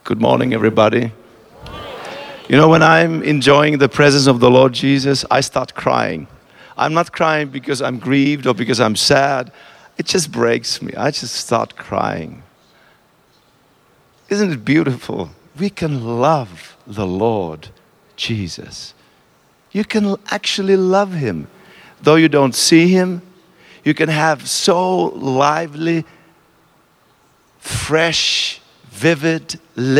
Good morning, everybody. You know, when I'm enjoying the presence of the Lord Jesus, I start crying. I'm not crying because I'm grieved or because I'm sad. It just breaks me. I just start crying. Isn't it beautiful? We can love the Lord Jesus. You can actually love Him. Though you don't see Him, you can have so lively, fresh, vivid